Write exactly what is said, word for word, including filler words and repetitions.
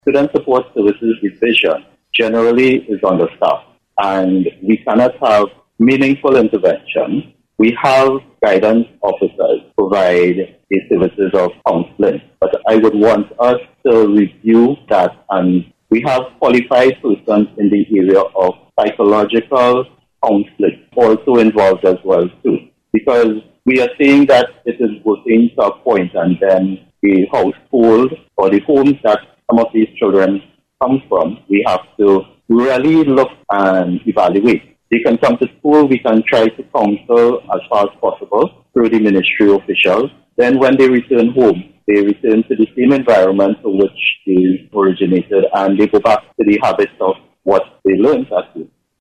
Student Support Services Division generally is understaffed, and we cannot have meaningful intervention. We have guidance officers provide the services of counseling, but I would want us to review that, and we have qualified persons in the area of psychological counseling also involved as well too, because we are seeing that it is working to a point, and then the household or the homes that some of these children come from, we have to really look and evaluate. They can come to school, we can try to counsel as far as possible through the ministry officials. Then when they return home, they return to the same environment to which they originated, and they go back to the habits of what they learned at school.